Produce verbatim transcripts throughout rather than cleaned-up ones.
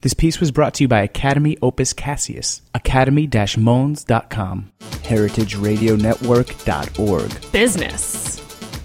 This piece was brought to you by Academy Opus Cassius, academy dash mones dot com, heritage radio network dot org. Business.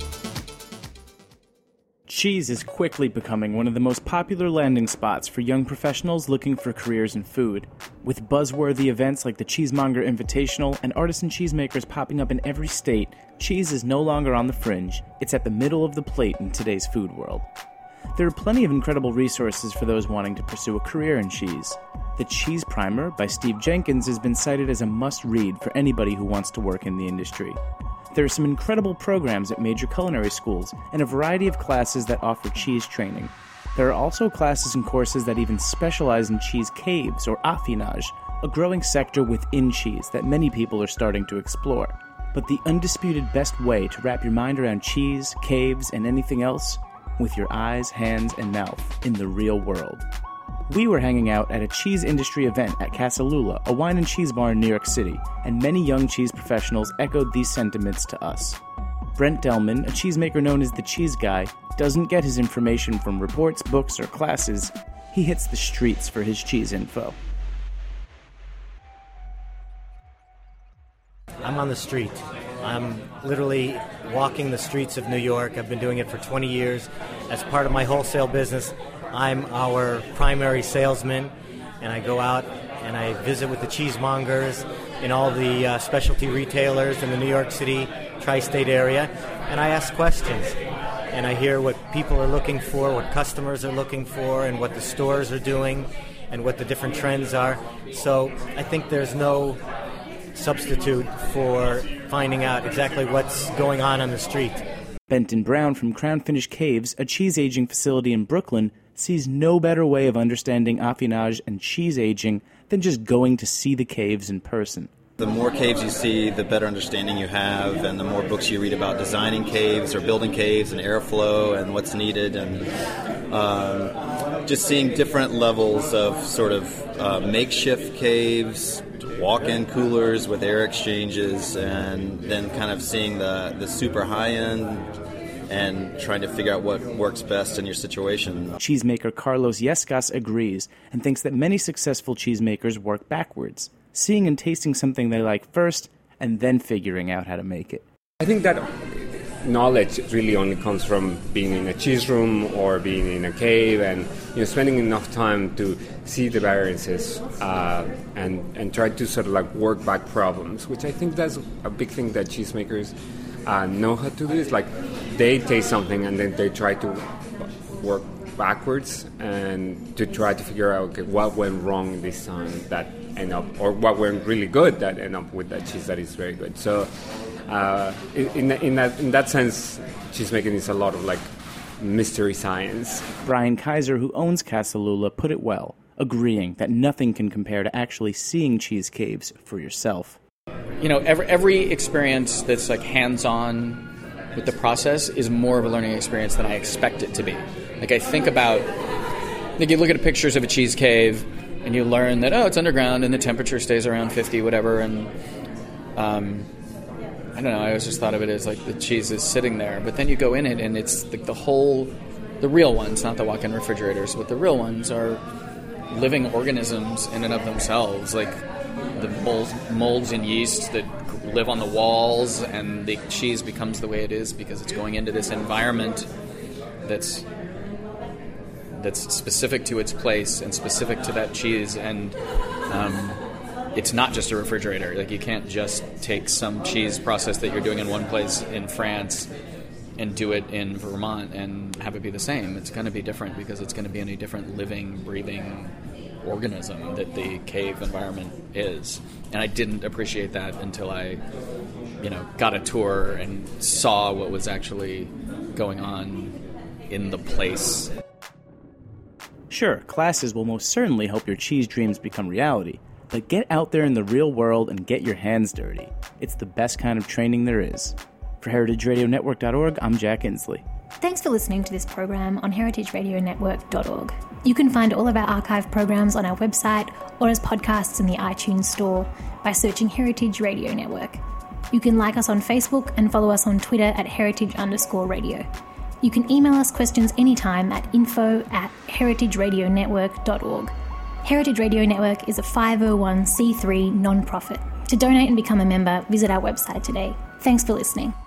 Cheese is quickly becoming one of the most popular landing spots for young professionals looking for careers in food. With buzzworthy events like the Cheesemonger Invitational and artisan cheesemakers popping up in every state, cheese is no longer on the fringe. It's at the middle of the plate in today's food world. There are plenty of incredible resources for those wanting to pursue a career in cheese. The Cheese Primer by Steve Jenkins has been cited as a must-read for anybody who wants to work in the industry. There are some incredible programs at major culinary schools and a variety of classes that offer cheese training. There are also classes and courses that even specialize in cheese caves or affinage, a growing sector within cheese that many people are starting to explore. But the undisputed best way to wrap your mind around cheese, caves, and anything else? With your eyes, hands, and mouth in the real world. We were hanging out at a cheese industry event at Casa Lula, a wine and cheese bar in New York City, and many young cheese professionals echoed these sentiments to us. Brent Delman, a cheesemaker known as the Cheese Guy, doesn't get his information from reports, books, or classes. He hits the streets for his cheese info. I'm on the street. I'm literally walking the streets of New York. I've been doing it for twenty years. As part of my wholesale business, I'm our primary salesman, and I go out and I visit with the cheesemongers in all the uh, specialty retailers in the New York City tri-state area, and I ask questions. And I hear what people are looking for, what customers are looking for, and what the stores are doing, and what the different trends are. So I think there's no substitute for finding out exactly what's going on on the street. Benton Brown from Crown Finish Caves, a cheese aging facility in Brooklyn, sees no better way of understanding affinage and cheese aging than just going to see the caves in person. The more caves you see, the better understanding you have, and the more books you read about designing caves or building caves and airflow and what's needed, and um, just seeing different levels of sort of uh, makeshift caves, walk-in coolers with air exchanges, and then kind of seeing the, the super high-end and trying to figure out what works best in your situation. Cheesemaker Carlos Yescas agrees and thinks that many successful cheesemakers work backwards, seeing and tasting something they like first and then figuring out how to make it. I think that knowledge really only comes from being in a cheese room or being in a cave, and you know, spending enough time to see the variances uh, and and try to sort of like work back problems, which I think that's a big thing that cheesemakers uh, know how to do. Is like they taste something and then they try to work backwards and to try to figure out, okay, what went wrong this time that end up, or what went really good that end up with that cheese that is very good. So uh, in in that in that sense, cheesemaking is a lot of like mystery science. Brian Kaiser, who owns Casa Lula, put it well, agreeing that nothing can compare to actually seeing cheese caves for yourself. You know, every every experience that's like hands-on with the process is more of a learning experience than I expect it to be. Like I think about, like you look at pictures of a cheese cave and you learn that, oh, it's underground and the temperature stays around fifty, whatever, and um, I don't know, I always just thought of it as like the cheese is sitting there, but then you go in it and it's like the whole, the real ones, not the walk-in refrigerators, but the real ones are living organisms in and of themselves, like the molds, molds and yeast that live on the walls, and the cheese becomes the way it is because it's going into this environment that's that's specific to its place and specific to that cheese, and um, it's not just a refrigerator. Like you can't just take some cheese process that you're doing in one place in France and do it in Vermont and have it be the same. It's going to be different because it's going to be in a different living, breathing organism that the cave environment is. And I didn't appreciate that until I, you know, got a tour and saw what was actually going on in the place. Sure, classes will most certainly help your cheese dreams become reality, but get out there in the real world and get your hands dirty. It's the best kind of training there is. For heritage radio network dot org, I'm Jack Inslee. Thanks for listening to this program on heritage radio network dot org. You can find all of our archive programs on our website or as podcasts in the iTunes store by searching Heritage Radio Network. You can like us on Facebook and follow us on Twitter at heritage underscore radio. You can email us questions anytime at info at heritage radio network dot org. Heritage Radio Network is a five oh one c three non-profit. To donate and become a member, visit our website today. Thanks for listening.